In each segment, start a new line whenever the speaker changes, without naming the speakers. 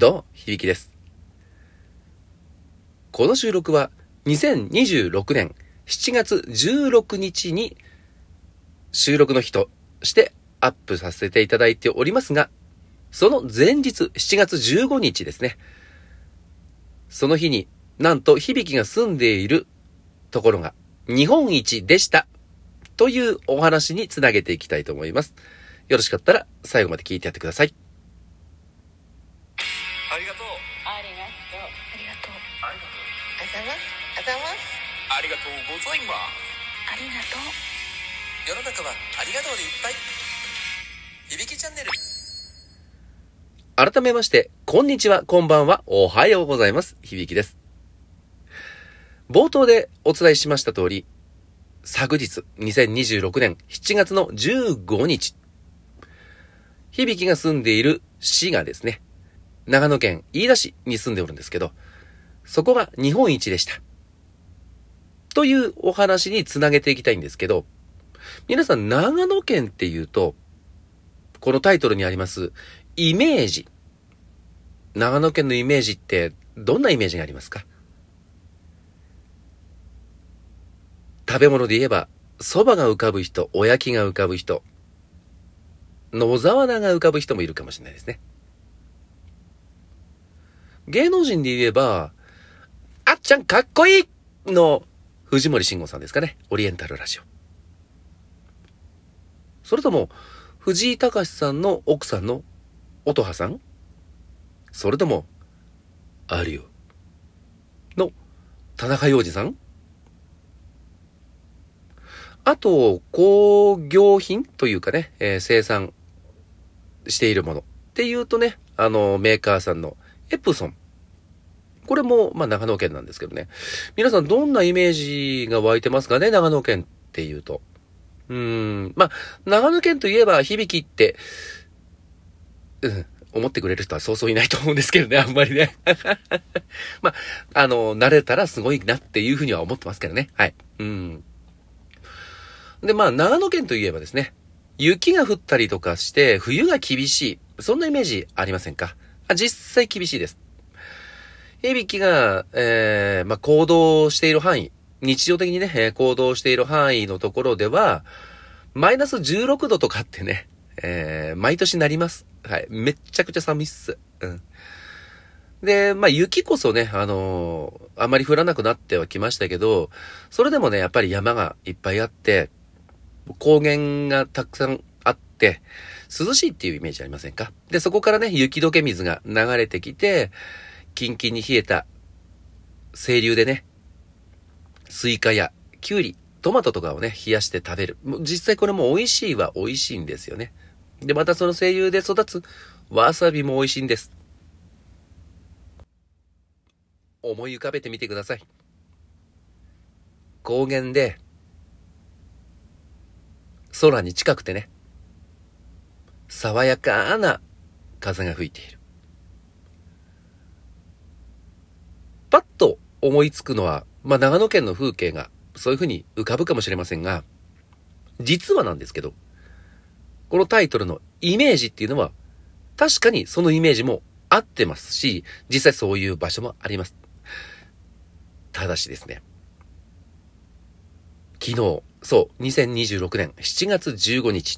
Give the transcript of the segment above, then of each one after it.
どうも、響きです。この収録は2026年7月16日に収録の日としてアップさせていただいておりますが、その前日7月15日ですね。その日になんと響が住んでいるところが日本一でしたというお話につなげていきたいと思います。よろしかったら最後まで聞いてやってください。
ありがとう。
ありがとう。ありがとう。
ありがとう。
あざます。あざます。
ありがとうございます。
ありがとう。
世の中はありがとうでいっぱい。響きチャンネル。
改めまして、こんにちは、こんばんは、おはようございます。響です。冒頭でお伝えしました通り、昨日、2026年7月の15日、響が住んでいる市がですね、長野県飯田市に住んでおるんですけど、そこが日本一でした。というお話につなげていきたいんですけど、皆さん長野県っていうと、このタイトルにありますイメージ。長野県のイメージってどんなイメージがありますか？食べ物で言えば、蕎麦が浮かぶ人、おやきが浮かぶ人、野沢菜が浮かぶ人もいるかもしれないですね。芸能人で言えば、あっちゃんかっこいいの藤森慎吾さんですかね。オリエンタルラジオ。それとも、藤井隆さんの奥さんの音羽さん？それとも、あるよの田中洋次さん？あと、工業品というかね、生産しているものっていうとね、メーカーさんのエプソン。これも、長野県なんですけどね。皆さんどんなイメージが湧いてますかね、長野県っていうと。長野県といえば響って、思ってくれる人はそうそういないと思うんですけどね、あんまりね。慣れたらすごいなっていうふうには思ってますけどね。はい。で、長野県といえばですね、雪が降ったりとかして冬が厳しい。そんなイメージありませんか？実際厳しいです。響が、行動している範囲、日常的にね、行動している範囲のところでは、マイナス16度とかってね、毎年なります。はい。めっちゃくちゃ寒いっす。で、雪こそね、あまり降らなくなってはきましたけど、それでもね、やっぱり山がいっぱいあって、高原がたくさんあって、涼しいっていうイメージありませんか？で、そこからね、雪解け水が流れてきて、キンキンに冷えた清流でね、スイカやキュウリ、トマトとかをね、冷やして食べる。実際これも美味しいは美味しいんですよね。で、またその清流で育つわさびも美味しいんです。思い浮かべてみてください。高原で、空に近くてね、爽やかな風が吹いている。パッと思いつくのは、長野県の風景がそういう風に浮かぶかもしれませんが、実はなんですけど、このタイトルのイメージっていうのは、確かにそのイメージも合ってますし、実際そういう場所もあります。ただしですね、昨日、2026年7月15日、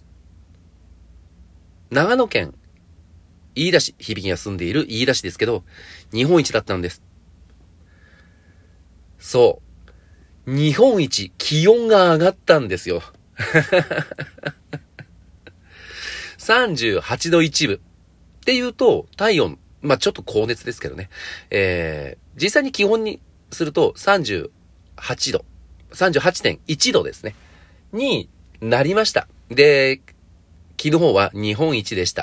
長野県飯田市、響が住んでいる飯田市ですけど、日本一だったんです。そう。日本一気温が上がったんですよ。38度1分。っていうと、体温、ちょっと高熱ですけどね。実際に気温にすると38度、38.1 度ですね。になりました。で、昨日は日本一でした。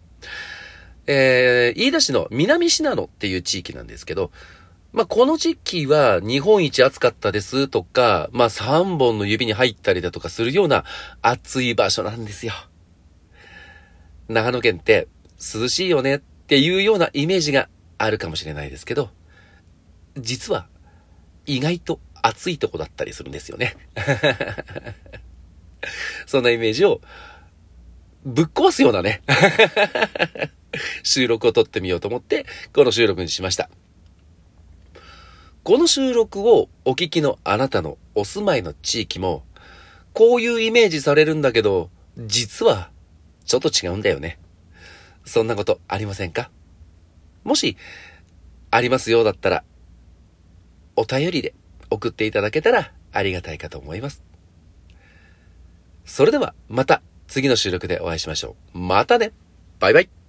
飯田市の南信濃っていう地域なんですけど、この時期は日本一暑かったですとか、3本の指に入ったりだとかするような暑い場所なんですよ。長野県って涼しいよねっていうようなイメージがあるかもしれないですけど、実は意外と暑いとこだったりするんですよね。そんなイメージをぶっ壊すようなね、収録を撮ってみようと思って、この収録にしました。この収録をお聞きのあなたのお住まいの地域も、こういうイメージされるんだけど、実はちょっと違うんだよね。そんなことありませんか？もし、ありますようだったら、お便りで送っていただけたらありがたいかと思います。それではまた次の収録でお会いしましょう。またね。バイバイ。